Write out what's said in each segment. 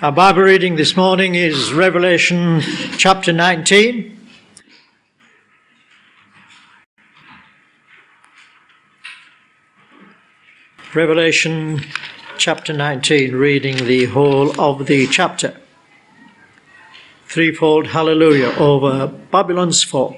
Our Bible reading this morning is Revelation chapter 19. Revelation chapter 19, reading the whole of the chapter. Threefold hallelujah over Babylon's fall.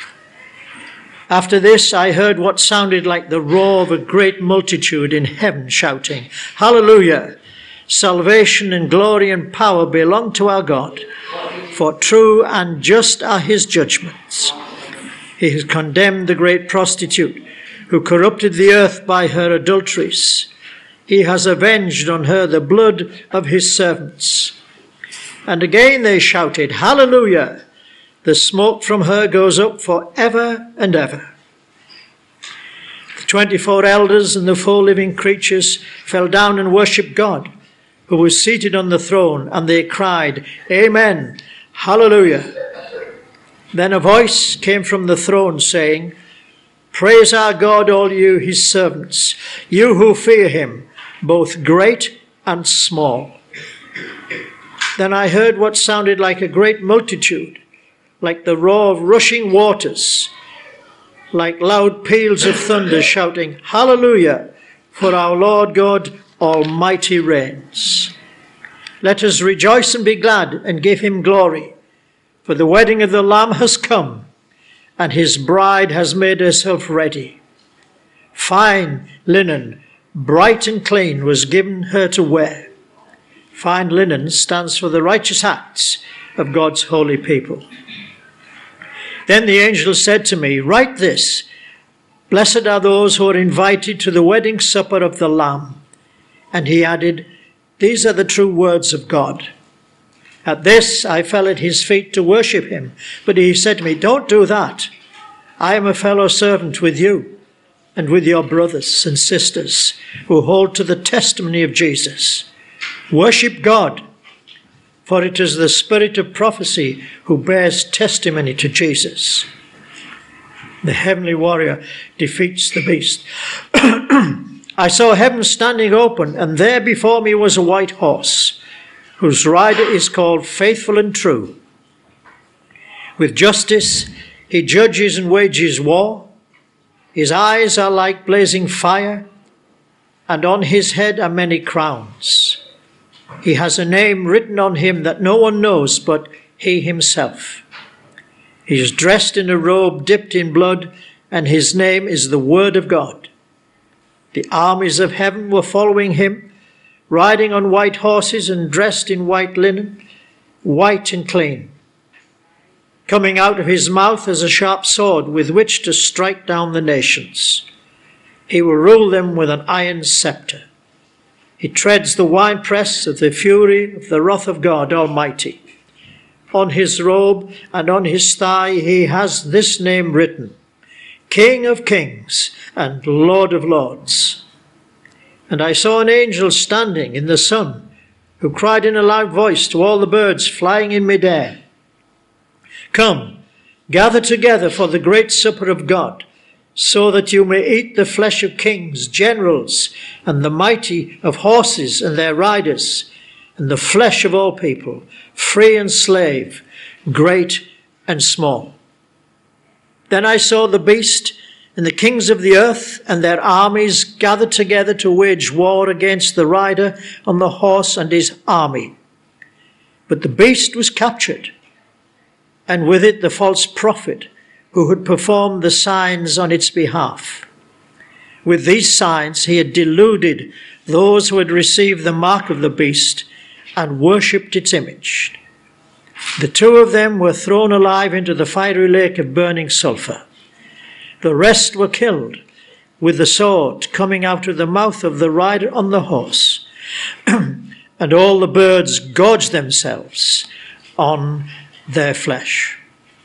After this I heard what sounded like the roar of a great multitude in heaven shouting, Hallelujah! Salvation and glory and power belong to our God, for true and just are his judgments. He has condemned the great prostitute who corrupted the earth by her adulteries. He has avenged on her the blood of his servants. And again they shouted, Hallelujah! The smoke from her goes up for ever and ever. The 24 elders and the 4 living creatures fell down and worshipped God, who was seated on the throne, and they cried, Amen, Hallelujah. Then a voice came from the throne saying, Praise our God, all you his servants, you who fear him, both great and small. Then I heard what sounded like a great multitude, like the roar of rushing waters, like loud peals of thunder shouting, Hallelujah, for our Lord God Almighty reigns. Let us rejoice and be glad and give him glory, for the wedding of the Lamb has come, and his bride has made herself ready. Fine linen, bright and clean, was given her to wear. Fine linen stands for the righteous acts of God's holy people. Then the angel said to me, Write this, Blessed are those who are invited to the wedding supper of the Lamb. And he added, These are the true words of God. At this I fell at his feet to worship him. But he said to me, Don't do that. I am a fellow servant with you and with your brothers and sisters who hold to the testimony of Jesus. Worship God, for it is the spirit of prophecy who bears testimony to Jesus. The heavenly warrior defeats the beast. I saw heaven standing open, and there before me was a white horse, whose rider is called Faithful and True. With justice he judges and wages war. His eyes are like blazing fire, and on his head are many crowns. He has a name written on him that no one knows but he himself. He is dressed in a robe dipped in blood, and his name is the Word of God. The armies of heaven were following him, riding on white horses and dressed in white linen, white and clean. Coming out of his mouth is a sharp sword with which to strike down the nations. He will rule them with an iron scepter. He treads the winepress of the fury of the wrath of God Almighty. On his robe and on his thigh he has this name written, King of Kings and Lord of Lords. And I saw an angel standing in the sun, who cried in a loud voice to all the birds flying in midair, Come, gather together for the great supper of God, so that you may eat the flesh of kings, generals, and the mighty, of horses and their riders, and the flesh of all people, free and slave, great and small. Then I saw the beast and the kings of the earth and their armies gathered together to wage war against the rider on the horse and his army. But the beast was captured, and with it the false prophet who had performed the signs on its behalf. With these signs he had deluded those who had received the mark of the beast and worshipped its image. The 2 of them were thrown alive into the fiery lake of burning sulfur. The rest were killed with the sword coming out of the mouth of the rider on the horse. And all the birds gorged themselves on their flesh.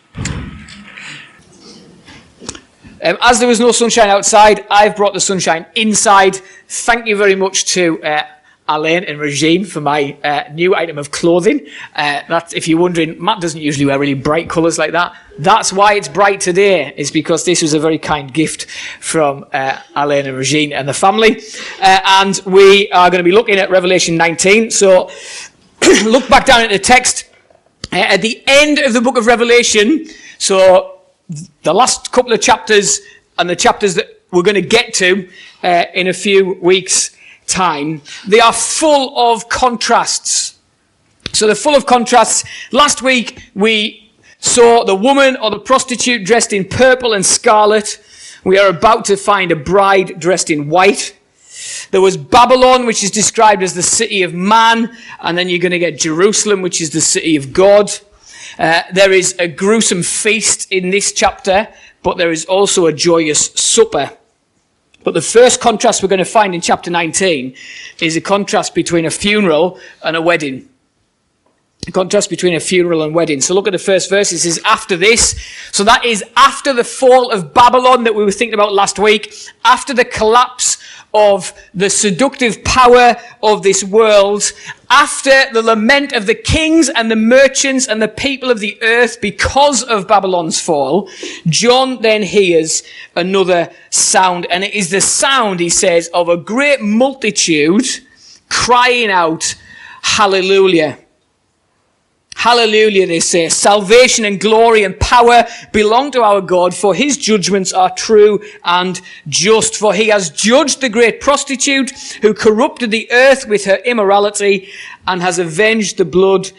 As there was no sunshine outside, I've brought the sunshine inside. Thank you very much to Alain and Regine for my new item of clothing. That's, if you're wondering, Matt doesn't usually wear really bright colours like that. That's why it's bright today, is because this was a very kind gift from Alain and Regine and the family. And we are going to be looking at Revelation 19. So look back down at the text, at the end of the book of Revelation, so the last couple of chapters and the chapters that we're going to get to in a few weeks' time, they are full of contrasts. So they're full of contrasts. Last week we saw the woman or the prostitute dressed in purple and scarlet. We are about to find a bride dressed in white. There was Babylon, which is described as the city of man, and then you're going to get Jerusalem, which is the city of God. There is a gruesome feast in this chapter, but there is also a joyous supper. But the first contrast we're going to find in chapter 19 is a contrast between a funeral and a wedding. A contrast between a funeral and wedding. So look at the first verse. It says, after this. So that is after the fall of Babylon that we were thinking about last week. After the collapse of the seductive power of this world. After the lament of the kings and the merchants and the people of the earth because of Babylon's fall. John then hears another sound. And it is the sound, he says, of a great multitude crying out, hallelujah. Hallelujah, they say. Salvation and glory and power belong to our God, for his judgments are true and just. For he has judged the great prostitute who corrupted the earth with her immorality and has avenged avenged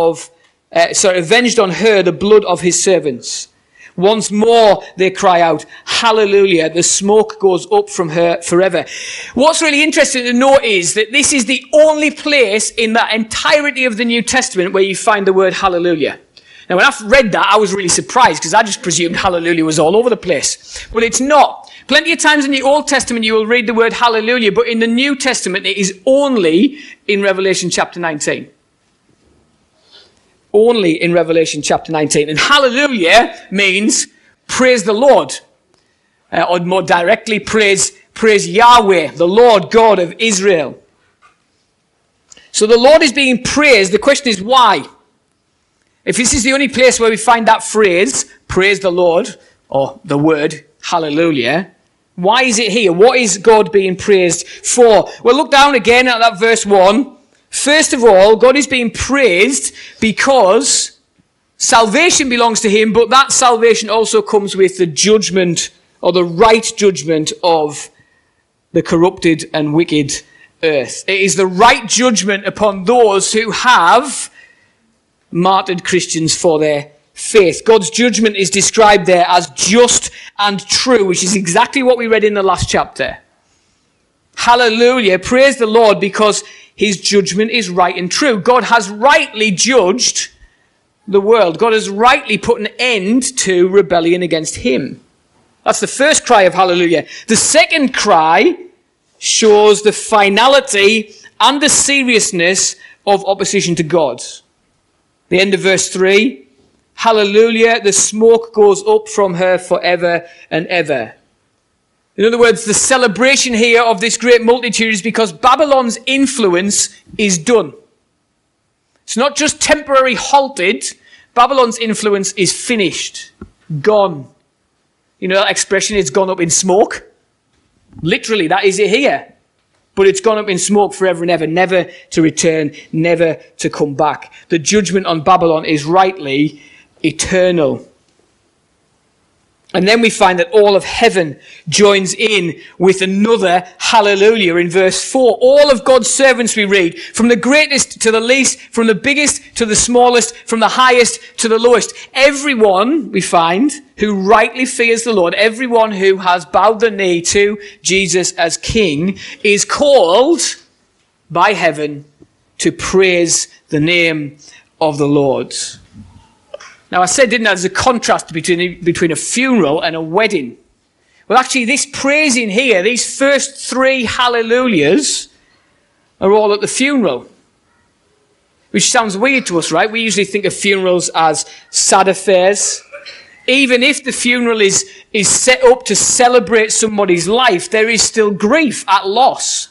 on her the blood of his servants. Once more they cry out, hallelujah, the smoke goes up from her forever. What's really interesting to note is that this is the only place in the entirety of the New Testament where you find the word hallelujah. Now when I read that, I was really surprised because I just presumed hallelujah was all over the place. But it's not. Plenty of times in the Old Testament you will read the word hallelujah, but in the New Testament it is only in Revelation chapter 19. Only in Revelation chapter 19. And hallelujah means praise the Lord. Or more directly, praise Yahweh, the Lord God of Israel. So the Lord is being praised. The question is why? If this is the only place where we find that phrase, praise the Lord, or the word hallelujah, why is it here? What is God being praised for? Well, look down again at that verse 1. First of all, God is being praised because salvation belongs to him, but that salvation also comes with the judgment or the right judgment of the corrupted and wicked earth. It is the right judgment upon those who have martyred Christians for their faith. God's judgment is described there as just and true, which is exactly what we read in the last chapter. Hallelujah, praise the Lord, because his judgment is right and true. God has rightly judged the world. God has rightly put an end to rebellion against him. That's the first cry of hallelujah. The second cry shows the finality and the seriousness of opposition to God. The end of verse 3, hallelujah, the smoke goes up from her forever and ever. In other words, the celebration here of this great multitude is because Babylon's influence is done. It's not just temporarily halted. Babylon's influence is finished, gone. You know that expression, it's gone up in smoke? Literally, that is it here. But it's gone up in smoke forever and ever, never to return, never to come back. The judgment on Babylon is rightly eternal. And then we find that all of heaven joins in with another hallelujah in verse 4. All of God's servants, we read, from the greatest to the least, from the biggest to the smallest, from the highest to the lowest. Everyone, we find, who rightly fears the Lord, everyone who has bowed the knee to Jesus as King, is called by heaven to praise the name of the Lord. Now, I said, didn't I, there's a contrast between a funeral and a wedding. Well, actually, this praising here, these first three hallelujahs, are all at the funeral. Which sounds weird to us, right? We usually think of funerals as sad affairs. Even if the funeral is set up to celebrate somebody's life, there is still grief at loss.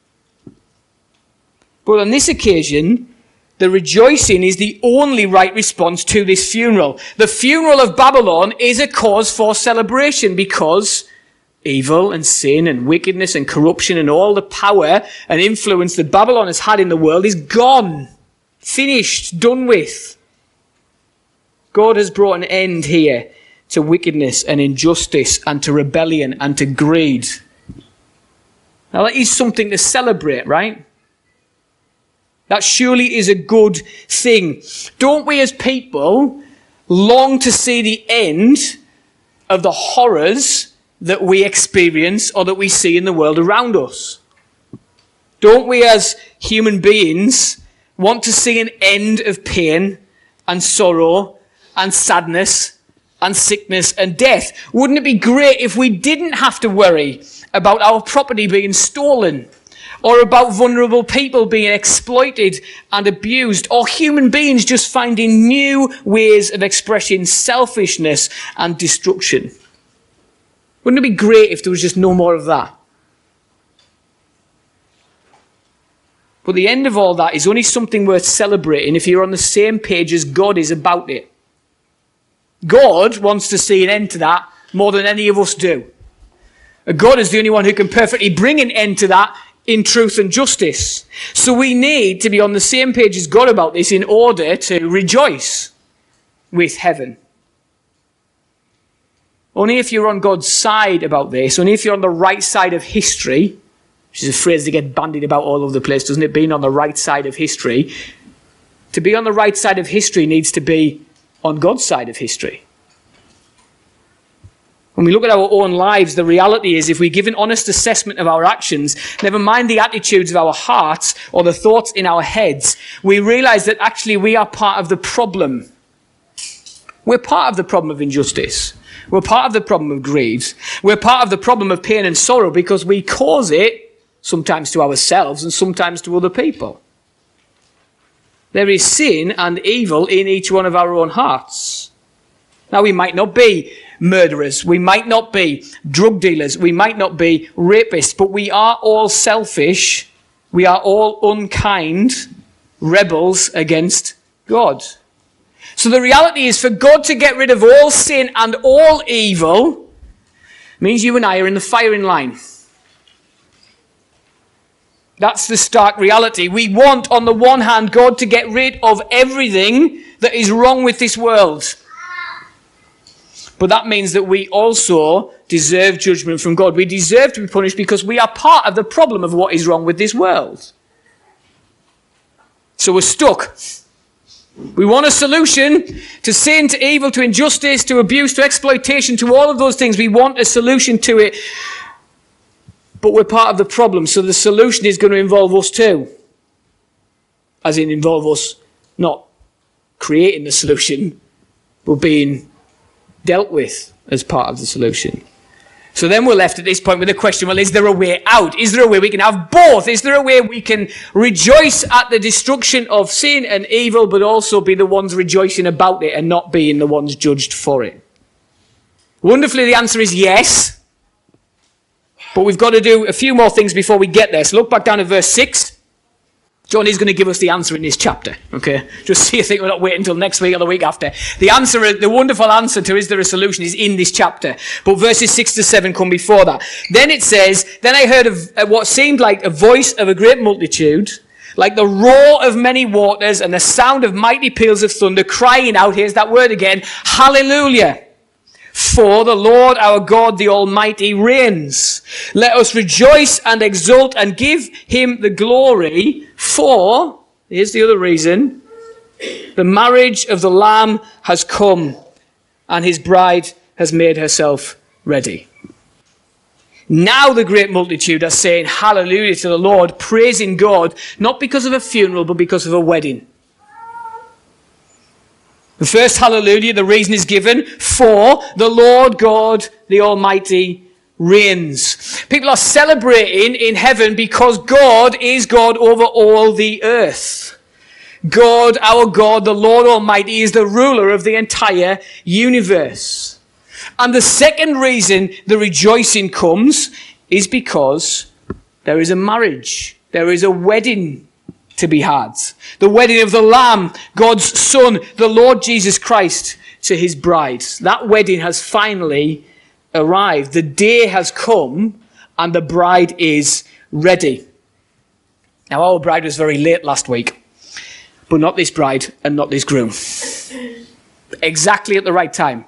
But on this occasion, the rejoicing is the only right response to this funeral. The funeral of Babylon is a cause for celebration because evil and sin and wickedness and corruption and all the power and influence that Babylon has had in the world is gone. finished, done with. God has brought an end here to wickedness and injustice and to rebellion and to greed. Now that is something to celebrate, right? That surely is a good thing. Don't we as people long to see the end of the horrors that we experience or that we see in the world around us? Don't we as human beings want to see an end of pain and sorrow and sadness and sickness and death? Wouldn't it be great if we didn't have to worry about our property being stolen, or about vulnerable people being exploited and abused, or human beings just finding new ways of expressing selfishness and destruction? Wouldn't it be great if there was just no more of that? But the end of all that is only something worth celebrating if you're on the same page as God is about it. God wants to see an end to that more than any of us do. God is the only one who can perfectly bring an end to that in truth and justice. So we need to be on the same page as God about this in order to rejoice with heaven. Only if you're on God's side about this, only if you're on the right side of history, which is a phrase that gets bandied about all over the place, doesn't it? Being on the right side of history. To be on the right side of history needs to be on God's side of history. When we look at our own lives, the reality is if we give an honest assessment of our actions, never mind the attitudes of our hearts or the thoughts in our heads, we realize that actually we are part of the problem. We're part of the problem of injustice. We're part of the problem of greed. We're part of the problem of pain and sorrow because we cause it, sometimes to ourselves and sometimes to other people. There is sin and evil in each one of our own hearts. Now, we might not be murderers, we might not be drug dealers, we might not be rapists, but we are all selfish, we are all unkind rebels against God. So the reality is, for God to get rid of all sin and all evil means you and I are in the firing line. That's the stark reality. We want, on the one hand, God to get rid of everything that is wrong with this world. But that means that we also deserve judgment from God. We deserve to be punished because we are part of the problem of what is wrong with this world. So we're stuck. We want a solution to sin, to evil, to injustice, to abuse, to exploitation, to all of those things. We want a solution to it. But we're part of the problem, so the solution is going to involve us too. As in involve us not creating the solution, but being dealt with as part of the solution. So then we're left at this point with the question, well, is there a way out? Is there a way we can have both? Is there a way we can rejoice at the destruction of sin and evil, but also be the ones rejoicing about it and not being the ones judged for it? Wonderfully, the answer is yes. But we've got to do a few more things before we get there. So look back down at verse 6. John is going to give us the answer in this chapter, okay? Just so you think we're not waiting until next week or the week after. The answer, the wonderful answer to is there a solution is in this chapter. But verses 6 to 7 come before that. Then it says, then I heard of what seemed like a voice of a great multitude, like the roar of many waters and the sound of mighty peals of thunder, crying out, here's that word again, hallelujah. For the Lord our God, the Almighty, reigns. Let us rejoice and exult and give him the glory, for, here's the other reason, the marriage of the Lamb has come, and his bride has made herself ready. Now the great multitude are saying hallelujah to the Lord, praising God, not because of a funeral, but because of a wedding. The first hallelujah, the reason is given, for the Lord God, the Almighty, reigns. People are celebrating in heaven because God is God over all the earth. God, our God, the Lord Almighty, is the ruler of the entire universe. And the second reason the rejoicing comes is because there is a marriage. There is a wedding to be had. The wedding of the Lamb, God's Son, the Lord Jesus Christ, to his bride. That wedding has finally arrived. The day has come and the bride is ready. Now, our bride was very late last week, but not this bride and not this groom. Exactly at the right time.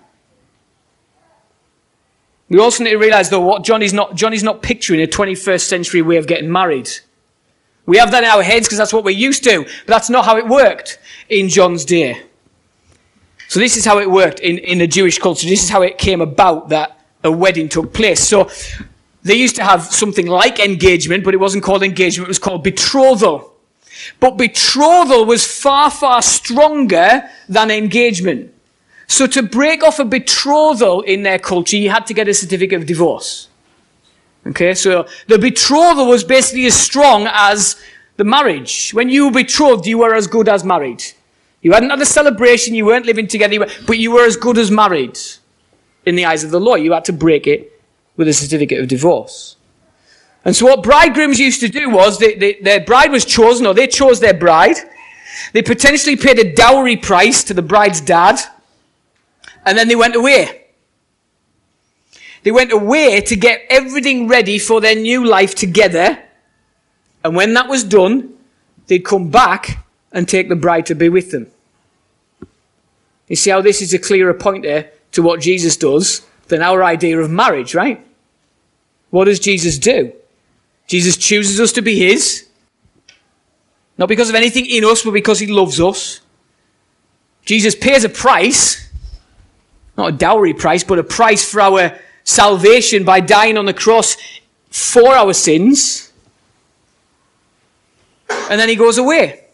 We also need to realize, though, what John is not picturing a 21st century way of getting married. We have that in our heads because that's what we're used to, but that's not how it worked in John's day. So this is how it worked in the Jewish culture. This is how it came about that a wedding took place. So they used to have something like engagement, but it wasn't called engagement, it was called betrothal. But betrothal was far, far stronger than engagement. So to break off a betrothal in their culture, you had to get a certificate of divorce. Okay, so the betrothal was basically as strong as the marriage. When you were betrothed, you were as good as married. You hadn't had a celebration, you weren't living together, but you were as good as married in the eyes of the law. You had to break it with a certificate of divorce. And so what bridegrooms used to do was, their bride was chosen, or they chose their bride. They potentially paid a dowry price to the bride's dad, and then they went away. They went away to get everything ready for their new life together. And when that was done, they'd come back and take the bride to be with them. You see how this is a clearer pointer to what Jesus does than our idea of marriage, right? What does Jesus do? Jesus chooses us to be his. Not because of anything in us, but because he loves us. Jesus pays a price. Not a dowry price, but a price for our salvation by dying on the cross for our sins. And then he goes away.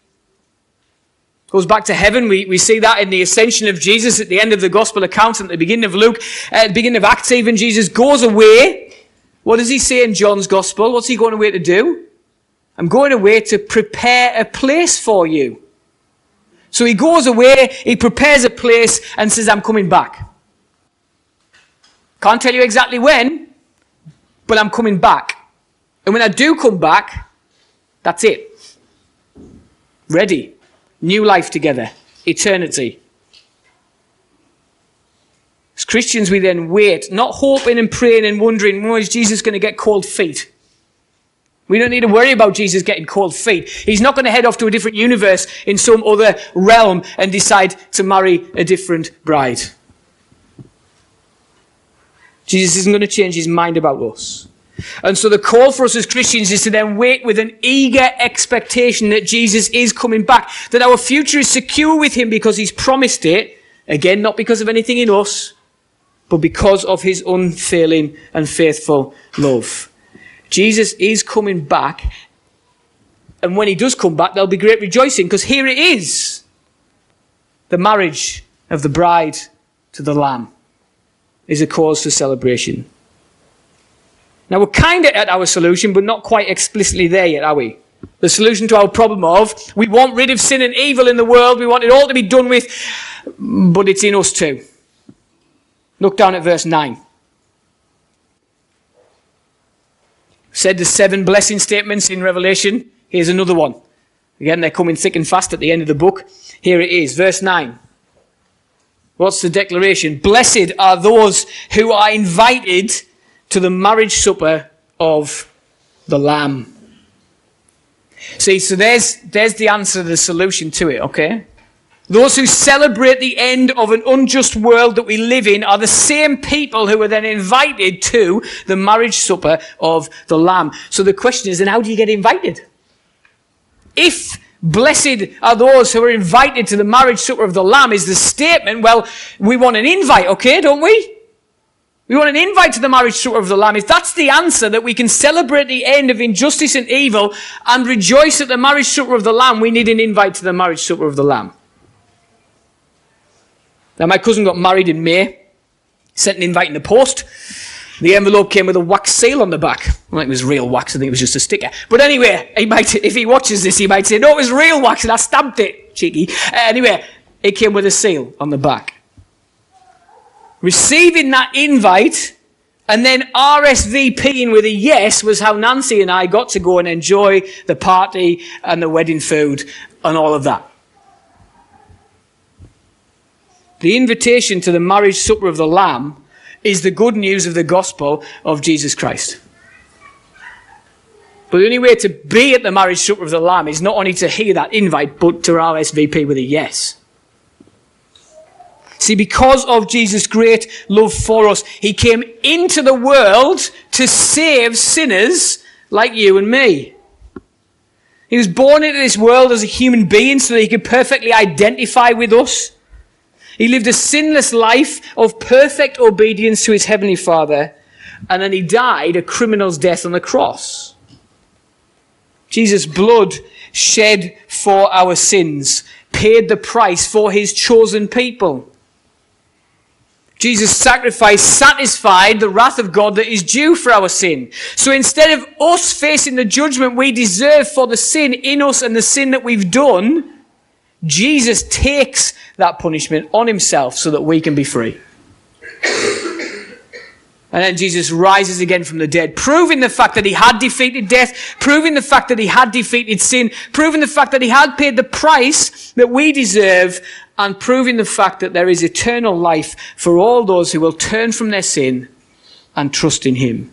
Goes back to heaven. We see that in the ascension of Jesus at the end of the gospel accounts, at the beginning of Luke, at the beginning of Acts even. Jesus goes away. What does he say in John's gospel? What's he going away to do? I'm going away to prepare a place for you. So he goes away, he prepares a place and says, I'm coming back. Can't tell you exactly when, but I'm coming back. And when I do come back, that's it. Ready. New life together. Eternity. As Christians, we then wait, not hoping and praying and wondering, when is Jesus going to get cold feet? We don't need to worry about Jesus getting cold feet. He's not going to head off to a different universe in some other realm and decide to marry a different bride. Jesus isn't going to change his mind about us. And so the call for us as Christians is to then wait with an eager expectation that Jesus is coming back, that our future is secure with him because he's promised it, again, not because of anything in us, but because of his unfailing and faithful love. Jesus is coming back, and when he does come back, there'll be great rejoicing, because here it is, the marriage of the bride to the Lamb is a cause for celebration. Now, we're kind of at our solution, but not quite explicitly there yet, are we? The solution to our problem of, we want rid of sin and evil in the world, we want it all to be done with, but it's in us too. Look down at verse 9. Said the 7 blessing statements in Revelation. Here's another one. Again, they're coming thick and fast at the end of the book. Here it is, verse 9. What's the declaration? Blessed are those who are invited to the marriage supper of the Lamb. See, so there's the answer, the solution to it, okay? Those who celebrate the end of an unjust world that we live in are the same people who are then invited to the marriage supper of the Lamb. So the question is, then how do you get invited? If blessed are those who are invited to the marriage supper of the Lamb is the statement, well, we want an invite, okay, don't we? We want an invite to the marriage supper of the Lamb. If that's the answer, that we can celebrate the end of injustice and evil and rejoice at the marriage supper of the Lamb, we need an invite to the marriage supper of the Lamb. Now, my cousin got married in May, sent an invite in the post. The envelope came with a wax seal on the back. Well, it was real wax, I think it was just a sticker. But anyway, if he watches this, he might say, no, it was real wax and I stamped it, cheeky. Anyway, it came with a seal on the back. Receiving that invite and then RSVPing with a yes was how Nancy and I got to go and enjoy the party and the wedding food and all of that. The invitation to the marriage supper of the Lamb is the good news of the gospel of Jesus Christ. But the only way to be at the marriage supper of the Lamb is not only to hear that invite, but to RSVP with a yes. See, because of Jesus' great love for us, he came into the world to save sinners like you and me. He was born into this world as a human being so that he could perfectly identify with us. He lived a sinless life of perfect obedience to his heavenly Father, and then he died a criminal's death on the cross. Jesus' blood shed for our sins paid the price for his chosen people. Jesus' sacrifice satisfied the wrath of God that is due for our sin. So instead of us facing the judgment we deserve for the sin in us and the sin that we've done, Jesus takes that punishment on himself so that we can be free. And then Jesus rises again from the dead, proving the fact that he had defeated death, proving the fact that he had defeated sin, proving the fact that he had paid the price that we deserve, and proving the fact that there is eternal life for all those who will turn from their sin and trust in him.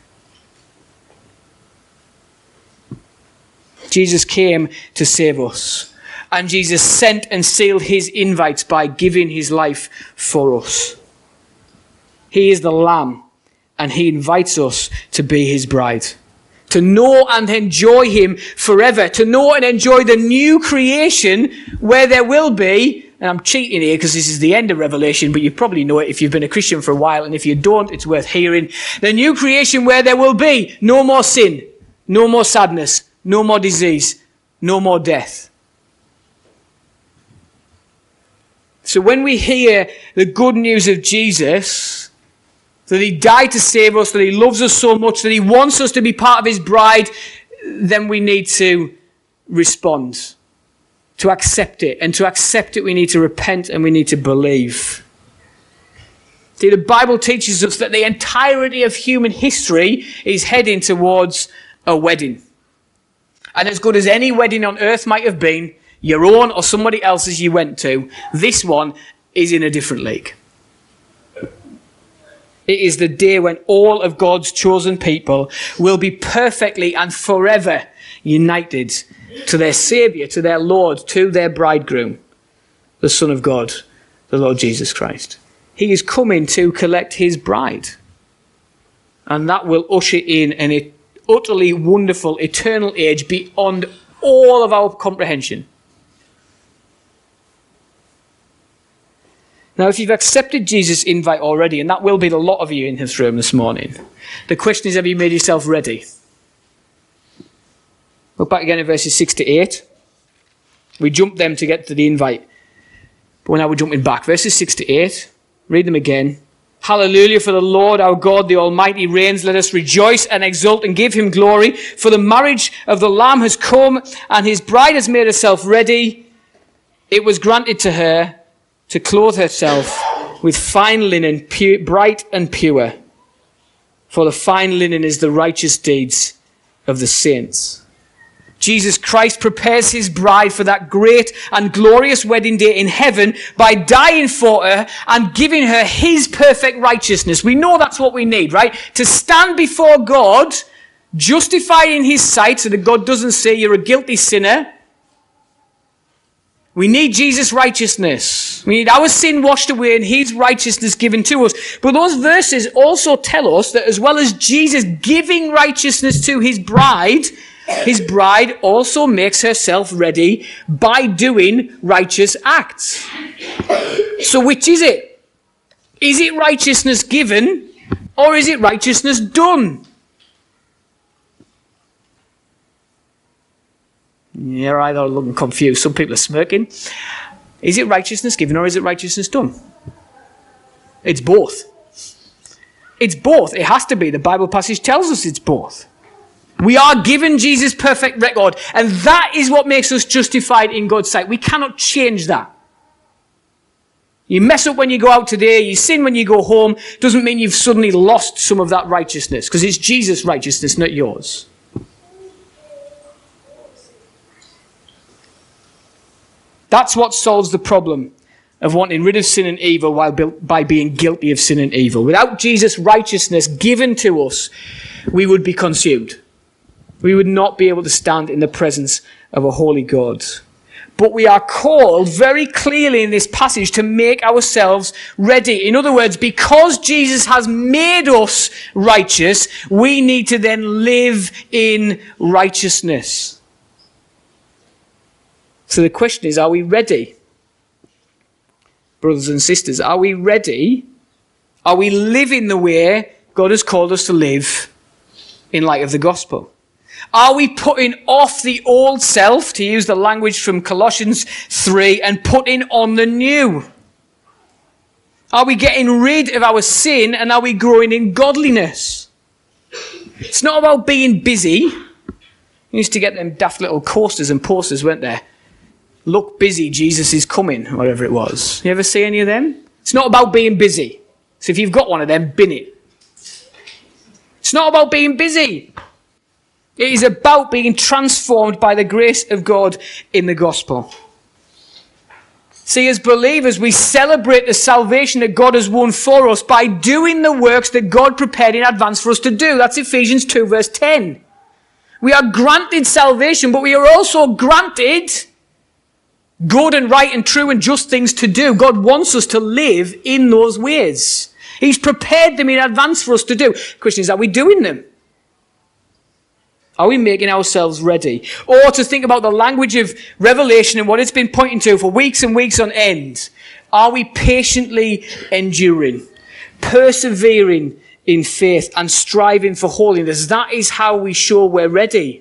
Jesus came to save us, and Jesus sent and sealed his invites by giving his life for us. He is the Lamb, and he invites us to be his bride, to know and enjoy him forever, to know and enjoy the new creation where there will be, and I'm cheating here because this is the end of Revelation, but you probably know it if you've been a Christian for a while, and if you don't, it's worth hearing. The new creation where there will be no more sin, no more sadness, no more disease, no more death. So when we hear the good news of Jesus, that he died to save us, that he loves us so much, that he wants us to be part of his bride, then we need to respond, to accept it. And to accept it, we need to repent and we need to believe. See, the Bible teaches us that the entirety of human history is heading towards a wedding. And as good as any wedding on earth might have been, your own or somebody else's you went to, this one is in a different league. It is the day when all of God's chosen people will be perfectly and forever united to their Saviour, to their Lord, to their bridegroom, the Son of God, the Lord Jesus Christ. He is coming to collect his bride. And that will usher in an utterly wonderful eternal age beyond all of our comprehension. Now, if you've accepted Jesus' invite already, and that will be a lot of you in this room this morning, the question is, have you made yourself ready? Look back again at verses 6 to 8. We jumped them to get to the invite. But now we're jumping back. Verses 6 to 8. Read them again. Hallelujah, for the Lord our God, the Almighty, reigns. Let us rejoice and exult and give him glory. For the marriage of the Lamb has come, and his bride has made herself ready. It was granted to her to clothe herself with fine linen, bright and pure. For the fine linen is the righteous deeds of the saints. Jesus Christ prepares his bride for that great and glorious wedding day in heaven by dying for her and giving her his perfect righteousness. We know that's what we need, right? To stand before God, justified in his sight so that God doesn't say you're a guilty sinner. We need Jesus' righteousness. We need our sin washed away and his righteousness given to us. But those verses also tell us that as well as Jesus giving righteousness to his bride also makes herself ready by doing righteous acts. So which is it? Is it righteousness given or is it righteousness done? You're either looking confused. Some people are smirking. Is it righteousness given or is it righteousness done? It's both. It's both. It has to be. The Bible passage tells us it's both. We are given Jesus' perfect record, and that is what makes us justified in God's sight. We cannot change that. You mess up when you go out today, you sin when you go home, doesn't mean you've suddenly lost some of that righteousness, because it's Jesus' righteousness, not yours. That's what solves the problem of wanting rid of sin and evil by being guilty of sin and evil. Without Jesus' righteousness given to us, we would be consumed. We would not be able to stand in the presence of a holy God. But we are called very clearly in this passage to make ourselves ready. In other words, because Jesus has made us righteous, we need to then live in righteousness. So the question is, are we ready? Brothers and sisters, are we ready? Are we living the way God has called us to live in light of the gospel? Are we putting off the old self, to use the language from Colossians 3, and putting on the new? Are we getting rid of our sin and are we growing in godliness? It's not about being busy. We used to get them daft little coasters and posters, weren't there? Look busy, Jesus is coming, whatever it was. You ever see any of them? It's not about being busy. So if you've got one of them, bin it. It's not about being busy. It is about being transformed by the grace of God in the gospel. See, as believers, we celebrate the salvation that God has won for us by doing the works that God prepared in advance for us to do. That's Ephesians 2 verse 10. We are granted salvation, but we are also granted good and right and true and just things to do. God wants us to live in those ways. He's prepared them in advance for us to do. The question is, are we doing them? Are we making ourselves ready? Or to think about the language of Revelation and what it's been pointing to for weeks and weeks on end. Are we patiently enduring, persevering in faith and striving for holiness? That is how we show we're ready.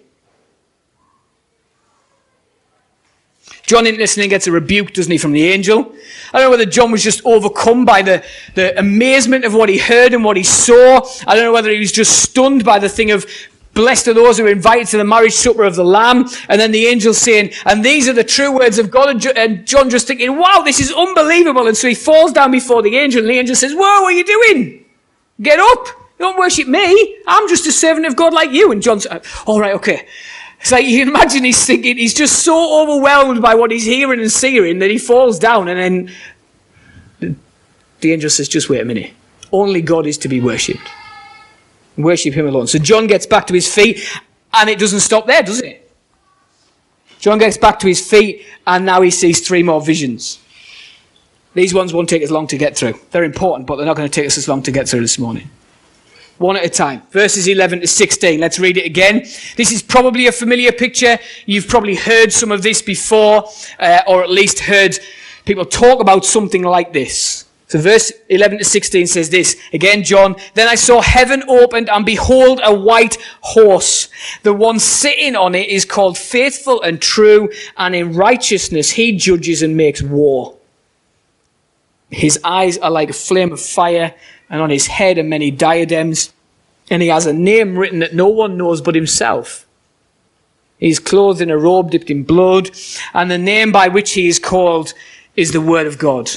John, in listening, gets a rebuke, doesn't he, from the angel? I don't know whether John was just overcome by the amazement of what he heard and what he saw. I don't know whether he was just stunned by the thing of, blessed are those who are invited to the marriage supper of the Lamb. And then the angel saying, and these are the true words of God. And John just thinking, wow, this is unbelievable. And so he falls down before the angel. And the angel says, whoa, what are you doing? Get up. Don't worship me. I'm just a servant of God like you. And John's, all right, okay. It's like you can imagine he's thinking, he's just so overwhelmed by what he's hearing and seeing that he falls down. And then the angel says, just wait a minute. Only God is to be worshipped. Worship him alone. So John gets back to his feet, and it doesn't stop there, does it? John gets back to his feet, and now he sees 3 more visions. These ones won't take as long to get through. They're important, but they're not going to take us as long to get through this morning. One at a time. Verses 11 to 16. Let's read it again. This is probably a familiar picture. You've probably heard some of this before, or at least heard people talk about something like this. So verse 11 to 16 says this. Again, John, then I saw heaven opened, and behold, a white horse. The one sitting on it is called Faithful and True, and in righteousness he judges and makes war. His eyes are like a flame of fire, and on his head are many diadems, and he has a name written that no one knows but himself. He is clothed in a robe dipped in blood, and the name by which he is called is the Word of God.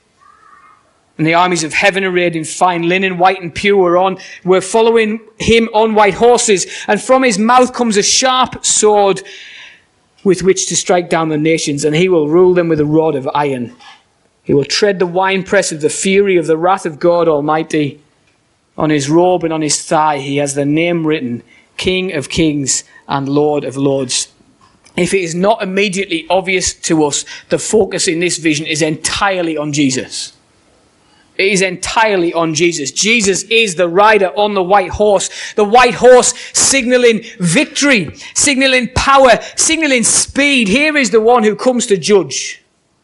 And the armies of heaven arrayed in fine linen, white and pure, were following him on white horses. And from his mouth comes a sharp sword with which to strike down the nations. And he will rule them with a rod of iron. He will tread the winepress of the fury of the wrath of God Almighty. On his robe and on his thigh he has the name written, King of Kings and Lord of Lords. If it is not immediately obvious to us, the focus in this vision is entirely on Jesus. It is entirely on Jesus. Jesus is the rider on the white horse. The white horse signaling victory, signaling power, signaling speed. Here is the one who comes to judge.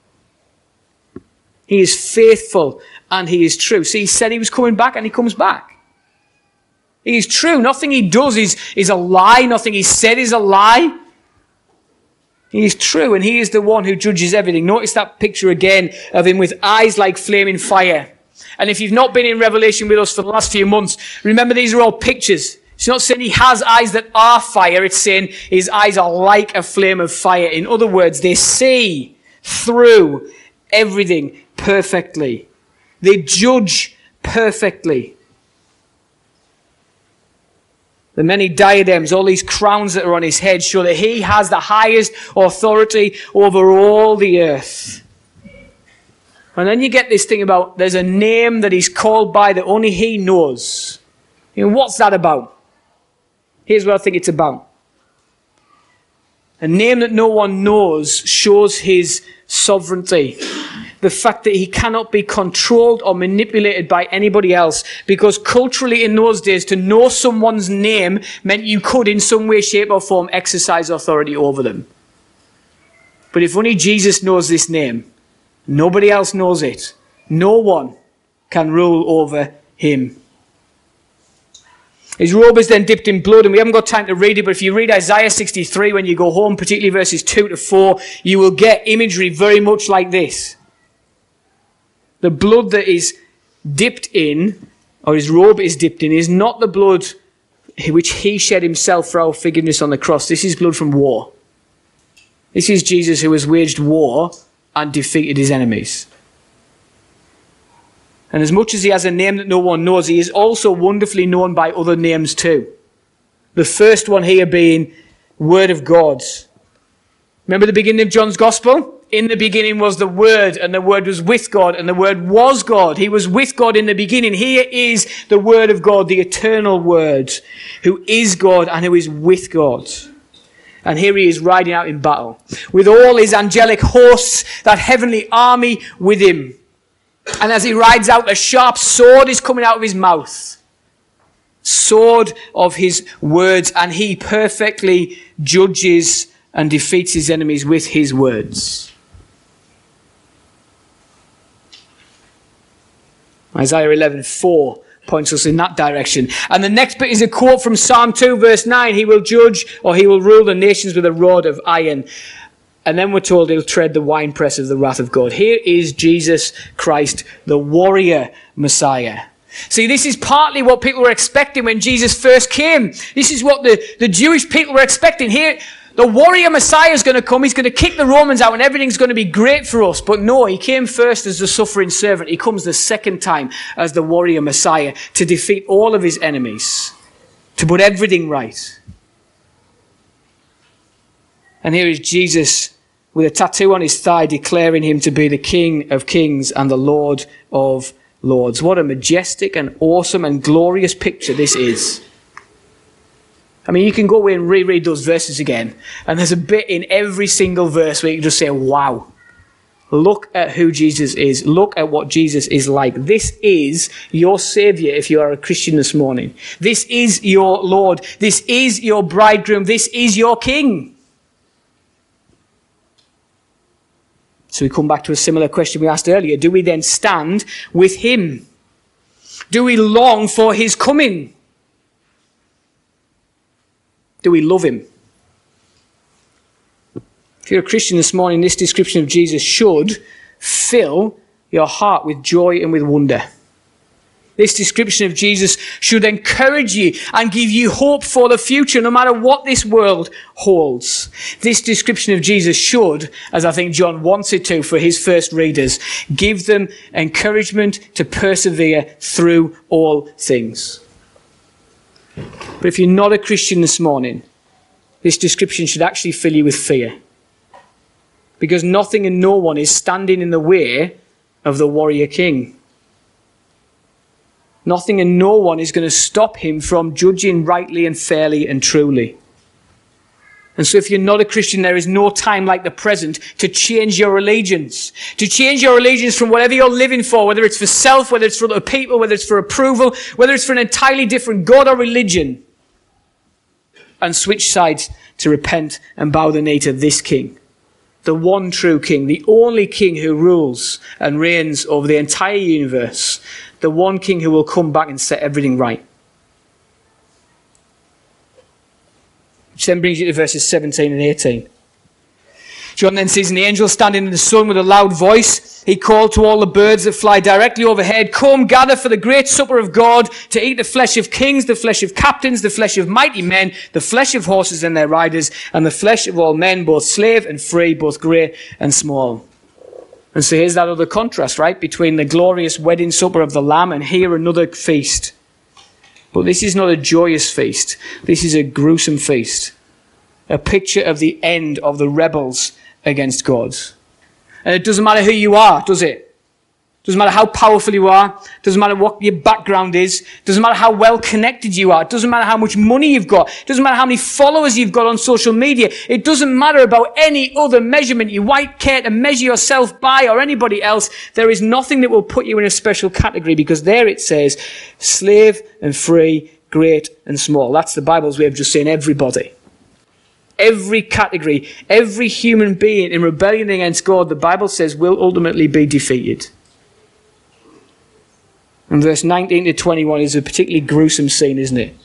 He is faithful and he is true. See, he said he was coming back and he comes back. He is true. Nothing he does is a lie. Nothing he said is a lie. He is true and he is the one who judges everything. Notice that picture again of him with eyes like flaming fire. And if you've not been in Revelation with us for the last few months, remember these are all pictures. It's not saying he has eyes that are fire. It's saying his eyes are like a flame of fire. In other words, they see through everything perfectly. They judge perfectly. The many diadems, all these crowns that are on his head show that he has the highest authority over all the earth. And then you get this thing about there's a name that he's called by that only he knows. You know, what's that about? Here's what I think it's about. A name that no one knows shows his sovereignty. The fact that he cannot be controlled or manipulated by anybody else, because culturally in those days, to know someone's name meant you could in some way, shape or form exercise authority over them. But if only Jesus knows this name, nobody else knows it. No one can rule over him. His robe is then dipped in blood, and we haven't got time to read it, but if you read Isaiah 63 when you go home, particularly verses 2 to 4, you will get imagery very much like this. The blood that is dipped in, or his robe is dipped in, is not the blood which he shed himself for our forgiveness on the cross. This is blood from war. This is Jesus who has waged war and defeated his enemies. And as much as he has a name that no one knows, he is also wonderfully known by other names too. The first one here being Word of God. Remember the beginning of John's Gospel? In the beginning was the Word, and the Word was with God, and the Word was God. He was with God in the beginning. Here is the Word of God, the eternal Word, who is God and who is with God. And here he is riding out in battle, with all his angelic hosts, that heavenly army with him. And as he rides out, a sharp sword is coming out of his mouth. Sword of his words, and he perfectly judges and defeats his enemies with his words. Isaiah 11:4 points us in that direction. And the next bit is a quote from Psalm 2 verse 9. He will judge, or he will rule the nations with a rod of iron. And then we're told he'll tread the winepress of the wrath of God. Here is Jesus Christ, the warrior Messiah. See, this is partly what people were expecting when Jesus first came. This is what the Jewish people were expecting. Here, the warrior Messiah is going to come. He's going to kick the Romans out and everything's going to be great for us. But no, he came first as the suffering servant. He comes the second time as the warrior Messiah to defeat all of his enemies, to put everything right. And here is Jesus with a tattoo on his thigh declaring him to be the King of Kings and the Lord of Lords. What a majestic and awesome and glorious picture this is. I mean, you can go away and reread those verses again, and there's a bit in every single verse where you can just say, wow, look at who Jesus is. Look at what Jesus is like. This is your Savior if you are a Christian this morning. This is your Lord. This is your bridegroom. This is your King. So we come back to a similar question we asked earlier. Do we then stand with him? Do we long for his coming? Do we love him? If you're a Christian this morning, this description of Jesus should fill your heart with joy and with wonder. This description of Jesus should encourage you and give you hope for the future, no matter what this world holds. This description of Jesus should, as I think John wants it to for his first readers, give them encouragement to persevere through all things. But if you're not a Christian this morning, this description should actually fill you with fear. Because nothing and no one is standing in the way of the warrior king. Nothing and no one is going to stop him from judging rightly and fairly and truly. And so if you're not a Christian, there is no time like the present to change your allegiance. To change your allegiance from whatever you're living for, whether it's for self, whether it's for other people, whether it's for approval, whether it's for an entirely different God or religion. And switch sides to repent and bow the knee to this King. The one true King, the only King who rules and reigns over the entire universe. The one King who will come back and set everything right. Which then brings you to verses 17 and 18. John then sees an angel standing in the sun with a loud voice. He called to all the birds that fly directly overhead, "Come, gather for the great supper of God, to eat the flesh of kings, the flesh of captains, the flesh of mighty men, the flesh of horses and their riders, and the flesh of all men, both slave and free, both great and small." And so here's that other contrast, right, between the glorious wedding supper of the Lamb and here another feast. But this is not a joyous feast. This is a gruesome feast. A picture of the end of the rebels against God. And it doesn't matter who you are, does it? It Doesn't matter how powerful you are. Doesn't matter what your background is. Doesn't matter how well connected you are. It doesn't matter how much money you've got. It doesn't matter how many followers you've got on social media. It doesn't matter about any other measurement you might care to measure yourself by or anybody else. There is nothing that will put you in a special category, because there it says slave and free, great and small. That's the Bible's way of just saying everybody. Every category, every human being in rebellion against God, the Bible says, will ultimately be defeated. And verse 19 to 21 is a particularly gruesome scene, isn't it?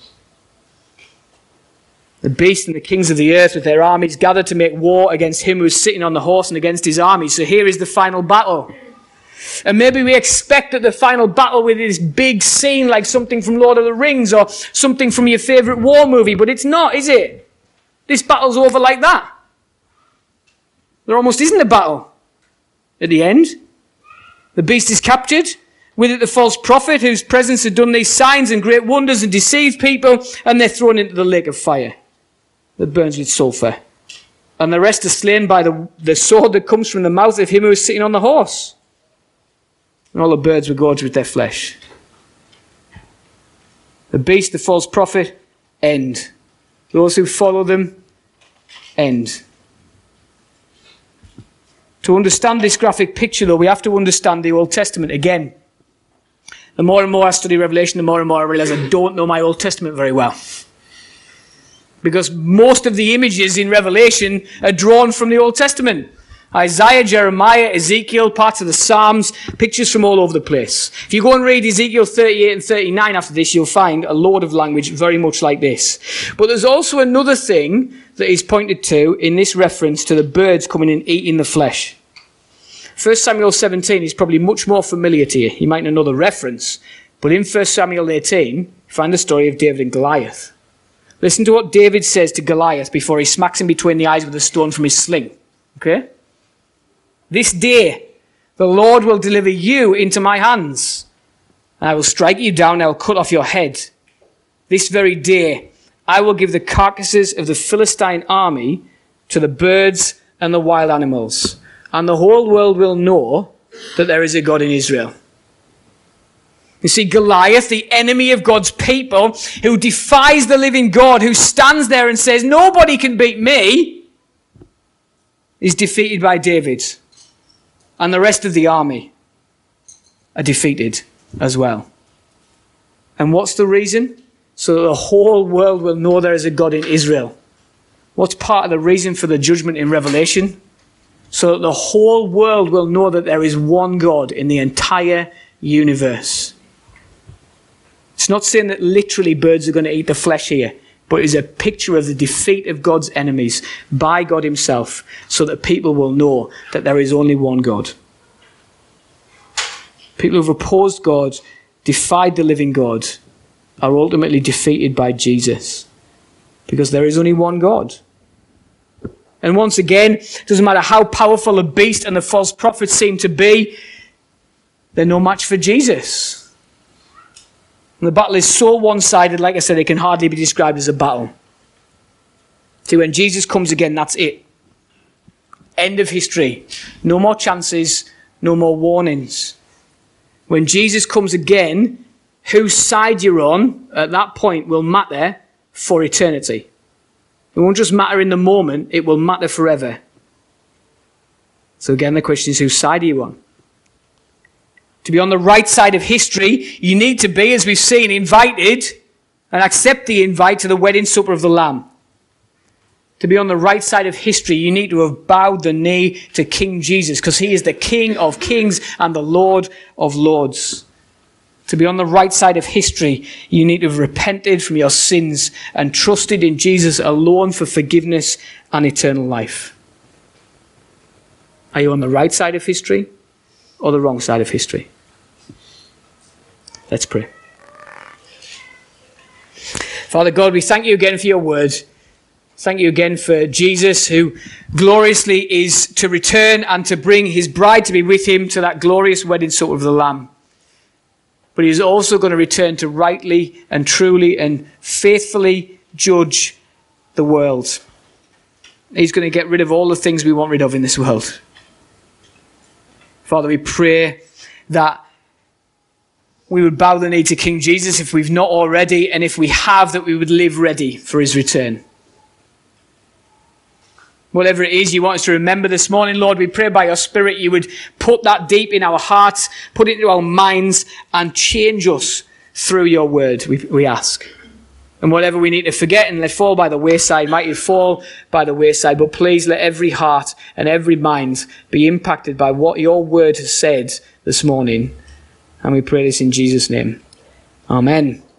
The beast and the kings of the earth with their armies gathered to make war against him who is sitting on the horse and against his army. So here is the final battle. And maybe we expect that the final battle with this big scene like something from Lord of the Rings or something from your favourite war movie, but it's not, is it? This battle's over like that. There almost isn't a battle. At the end, the beast is captured. With it the false prophet whose presence had done these signs and great wonders and deceived people, and they're thrown into the lake of fire that burns with sulphur. And the rest are slain by the sword that comes from the mouth of him who is sitting on the horse. And all the birds were gorged with their flesh. The beast, the false prophet, end. Those who follow them, end. To understand this graphic picture, though, we have to understand the Old Testament again. The more and more I study Revelation, the more and more I realize I don't know my Old Testament very well. Because most of the images in Revelation are drawn from the Old Testament. Isaiah, Jeremiah, Ezekiel, parts of the Psalms, pictures from all over the place. If you go and read Ezekiel 38 and 39 after this, you'll find a load of language very much like this. But there's also another thing that is pointed to in this reference to the birds coming and eating the flesh. 1 Samuel 17 is probably much more familiar to you. You might not know the reference. But in 1 Samuel 18, you find the story of David and Goliath. Listen to what David says to Goliath before he smacks him between the eyes with a stone from his sling. Okay? This day the Lord will deliver you into my hands, and I will strike you down, and I will cut off your head. This very day I will give the carcasses of the Philistine army to the birds and the wild animals, and the whole world will know that there is a God in Israel. You see, Goliath, the enemy of God's people, who defies the living God, who stands there and says, nobody can beat me, is defeated by David. And the rest of the army are defeated as well. And what's the reason? So that the whole world will know there is a God in Israel. What's part of the reason for the judgment in Revelation? So that the whole world will know that there is one God in the entire universe. It's not saying that literally birds are going to eat the flesh here, but it is a picture of the defeat of God's enemies by God himself, so that people will know that there is only one God. People who have opposed God, defied the living God, are ultimately defeated by Jesus, because there is only one God. And once again, it doesn't matter how powerful the beast and the false prophet seem to be, they're no match for Jesus. And the battle is so one-sided, like I said, it can hardly be described as a battle. See, when Jesus comes again, that's it. End of history. No more chances, no more warnings. When Jesus comes again, whose side you're on at that point will matter for eternity. It won't just matter in the moment, it will matter forever. So again, the question is, whose side are you on? To be on the right side of history, you need to be, as we've seen, invited and accept the invite to the wedding supper of the Lamb. To be on the right side of history, you need to have bowed the knee to King Jesus, because he is the King of kings and the Lord of lords. To be on the right side of history, you need to have repented from your sins and trusted in Jesus alone for forgiveness and eternal life. Are you on the right side of history or the wrong side of history? Let's pray. Father God, we thank you again for your word. Thank you again for Jesus, who gloriously is to return and to bring his bride to be with him to that glorious wedding supper of the Lamb. But he is also going to return to rightly and truly and faithfully judge the world. He's going to get rid of all the things we want rid of in this world. Father, we pray that we would bow the knee to King Jesus if we've not already, and if we have, that we would live ready for his return. Whatever it is you want us to remember this morning, Lord, we pray by your Spirit you would put that deep in our hearts, put it into our minds, and change us through your word, we ask. And whatever we need to forget and let fall by the wayside, might it fall by the wayside. But please let every heart and every mind be impacted by what your word has said this morning. And we pray this in Jesus' name. Amen.